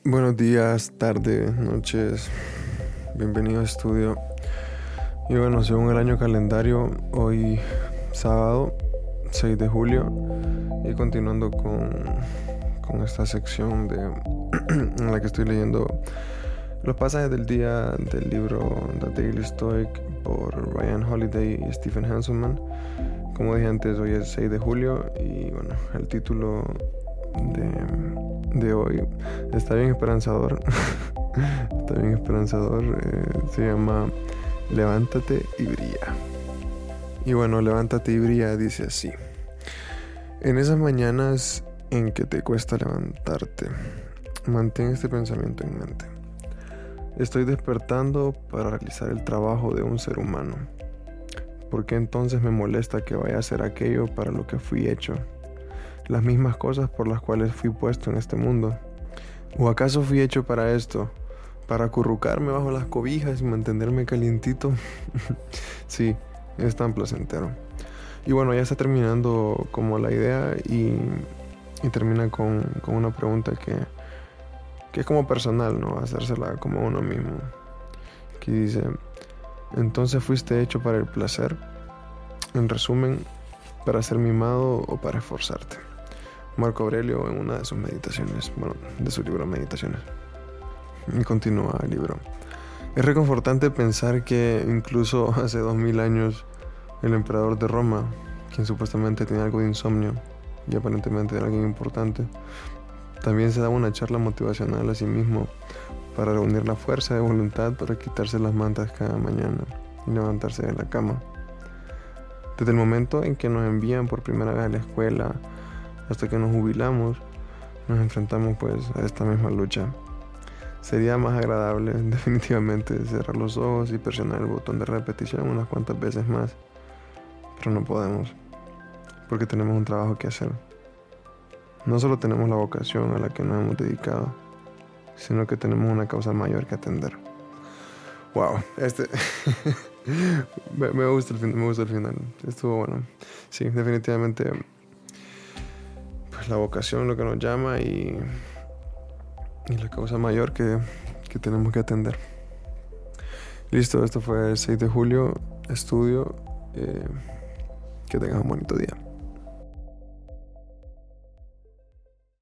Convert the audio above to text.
Buenos días, tardes, noches, bienvenido a estudio. Y bueno, según el año calendario, hoy sábado 6 de julio y continuando con esta sección en la que estoy leyendo los pasajes del día del libro The Daily Stoic por Ryan Holiday y Stephen Hanselman. Como dije antes, hoy es 6 de julio y bueno, el título de hoy está bien esperanzador. Está bien esperanzador. Se llama Levántate y brilla. Y bueno, levántate y brilla dice así: en esas mañanas en que te cuesta levantarte, mantén este pensamiento en mente. Estoy despertando para realizar el trabajo de un ser humano. ¿Por qué entonces me molesta que vaya a hacer aquello para lo que fui hecho? Las mismas cosas por las cuales fui puesto en este mundo. ¿O acaso fui hecho para esto? ¿Para acurrucarme bajo las cobijas y mantenerme calientito? Sí, es tan placentero. Y bueno, ya está terminando como la idea y termina con una pregunta que es como personal, ¿no? Hacérsela como a uno mismo. Que dice: ¿entonces fuiste hecho para el placer? En resumen, ¿para ser mimado o para esforzarte? Marco Aurelio en una de sus meditaciones, de su libro Meditaciones. Y continúa el libro. Es reconfortante pensar que incluso hace 2000 años el emperador de Roma, quien supuestamente tenía algo de insomnio y aparentemente era alguien importante, también se daba una charla motivacional a sí mismo para reunir la fuerza de voluntad para quitarse las mantas cada mañana y levantarse de la cama. Desde el momento en que nos envían por primera vez a la escuela hasta que nos jubilamos, nos enfrentamos pues a esta misma lucha. Sería más agradable definitivamente cerrar los ojos y presionar el botón de repetición unas cuantas veces más, pero no podemos, porque tenemos un trabajo que hacer. No solo tenemos la vocación a la que nos hemos dedicado, sino que tenemos una causa mayor que atender. Wow, me gusta el final, estuvo bueno. Sí, definitivamente pues la vocación lo que nos llama y la causa mayor que tenemos que atender. Listo, esto fue el 6 de julio, estudio. Que tengas un bonito día.